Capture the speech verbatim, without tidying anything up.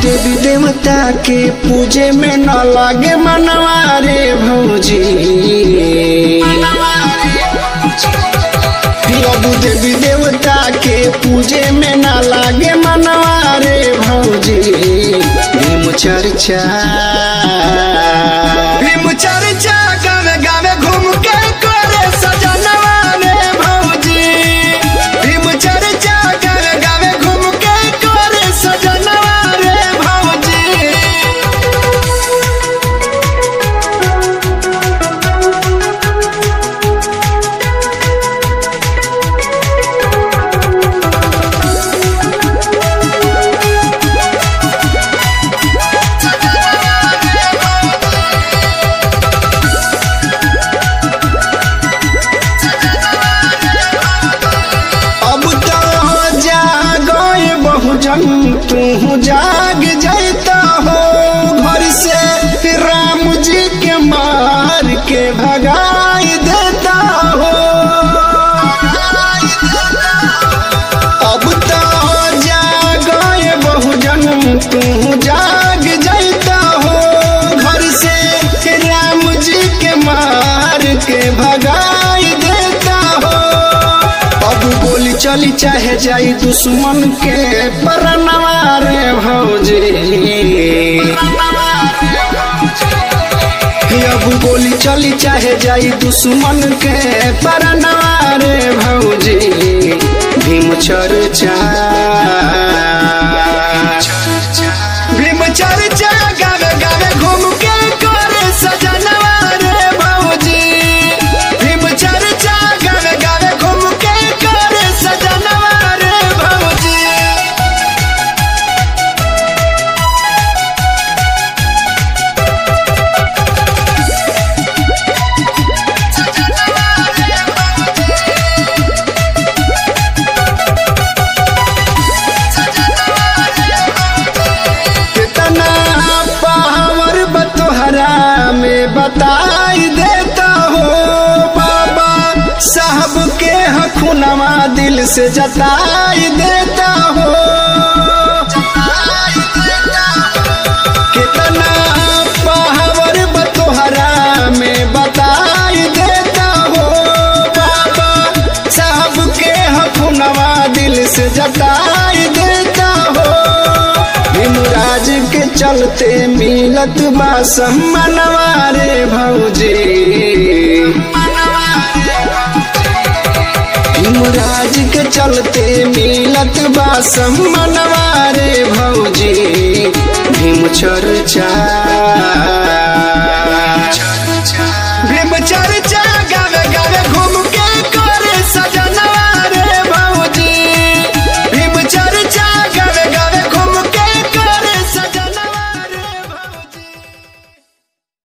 देवी देवता के पूजे में न लागे मनवा रे भौजी। अब देवी देवता के पूजे में न लागे मनवा रे भौजी। भीम चर्चा भीम चर्चा गावे गावे घूम के करे सजनवा रे भौजी। भीम चर्चा गावे गावे घूम के करे सजनवा रे भौजी। तू जाग जाता हो घर से राम जी के मार के भगाई देता हो। अब तो जागे बहुजन तू जाग जाता हो घर से राम जी के मार के भगाई देता हो। अब गोली चली चाहे जाई दुश्मन के परनवा रे भौजी। अब गोली चली चाहे जाई दुश्मन के परनवा रे भौजी। भीम चर्चा भीम चर्चा गावे गावे घूम के करे सजनवा रे भौजी। भीम चर्चा गावे गावे घूम के करे सजनवा रे भौजी। कितना पावर बतोहरा में बताई देता हो। बाबा साहब के हखुनवा दिल से जताई देता हो। कितना पावर बतोहरा में बताई देता हो। बाबा साहब के हखुनवा दिल से जताई देता हो। भीमराज के चलते मिलत बा सम्मानवा रे भौजी। भीमराज के चलते मिलत बा सम्मानवा रे भौजी।